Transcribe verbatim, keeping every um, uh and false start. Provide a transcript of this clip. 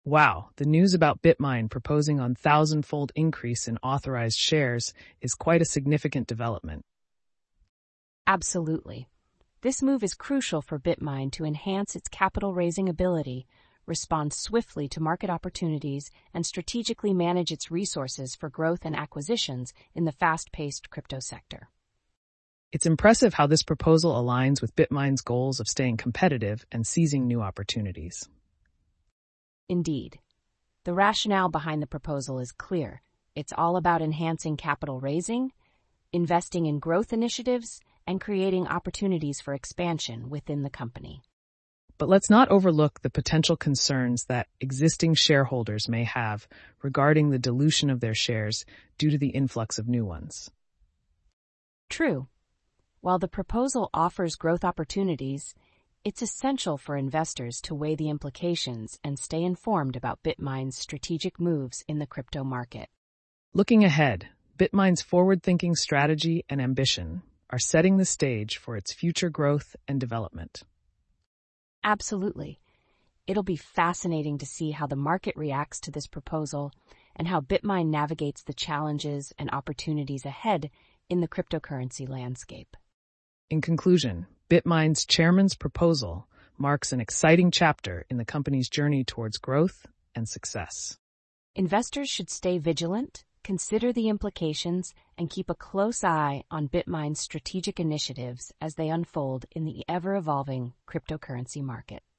Wow, the news about Bitmine proposing on thousand-fold increase in authorized shares is quite a significant development. Absolutely. This move is crucial for Bitmine to enhance its capital-raising ability, respond swiftly to market opportunities, and strategically manage its resources for growth and acquisitions in the fast-paced crypto sector. It's impressive how this proposal aligns with Bitmine's goals of staying competitive and seizing new opportunities. Indeed. The rationale behind the proposal is clear. It's all about enhancing capital raising, investing in growth initiatives, and creating opportunities for expansion within the company. But let's not overlook the potential concerns that existing shareholders may have regarding the dilution of their shares due to the influx of new ones. True. While the proposal offers growth opportunities, it's essential for investors to weigh the implications and stay informed about Bitmine's strategic moves in the crypto market. Looking ahead, Bitmine's forward-thinking strategy and ambition are setting the stage for its future growth and development. Absolutely. It'll be fascinating to see how the market reacts to this proposal and how Bitmine navigates the challenges and opportunities ahead in the cryptocurrency landscape. In conclusion, Bitmine's chairman's proposal marks an exciting chapter in the company's journey towards growth and success. Investors should stay vigilant, consider the implications, and keep a close eye on Bitmine's strategic initiatives as they unfold in the ever-evolving cryptocurrency market.